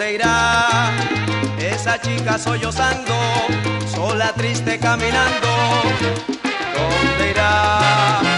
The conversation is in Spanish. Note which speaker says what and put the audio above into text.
Speaker 1: ¿Dónde irá esa chica sollozando, sola, triste, caminando? ¿Dónde irá?